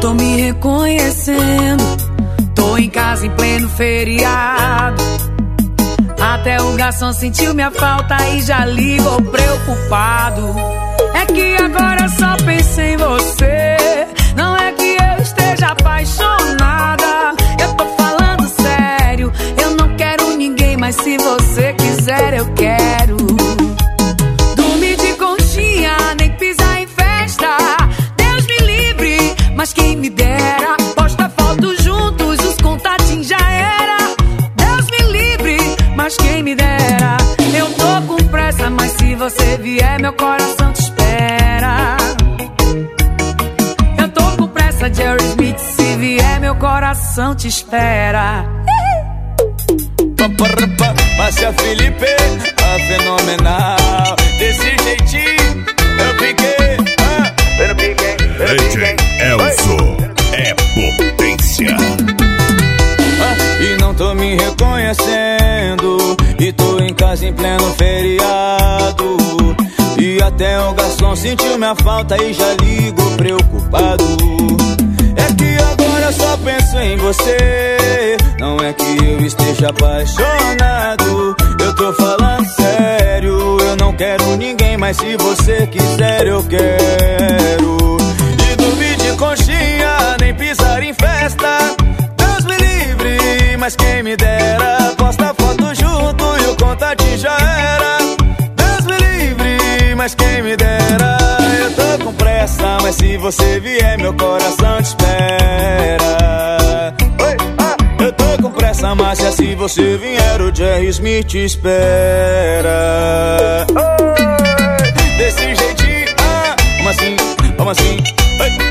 tô me reconhecendo. Tô em casa em pleno feriado. Até o garçom sentiu minha falta e já ligou preocupado. É que agora só penso em você. Não é que eu esteja apaixonada, eu tô falando sério. Eu não quero ninguém, mas se você quiser eu quero. Dormir de conchinha, nem pisar em festa. Deus me livre, mas quem me dera. Posta foto juntos, os contatinhos já era. Deus me livre, mas quem me dera. Eu tô com pressa, mas se você vier meu coração te espera. Eu tô com pressa, Jerry Smith, se vier meu coração te espera. Márcia Felipe, a fenomenal. Desse jeitinho eu piquei. DJ Elzo é potência. E não tô me reconhecendo. E tô em casa em pleno feriado. E até o garçom sentiu minha falta e já ligou preocupado. É que agora eu só penso em você. Não é que eu esteja apaixonado, eu tô falando sério. Eu não quero ninguém, mas se você quiser eu quero. E dormir de conchinha, nem pisar em festa. Deus me livre, mas quem me dera. Posta foto junto e o contatinho já era. Deus me livre, mas quem me dera. Eu tô com pressa, mas se você vier meu coração te espera. Eu tô com pressa, Márcia, se você vier o Jerry Smith te espera. Desse jeitinho, como assim, como assim?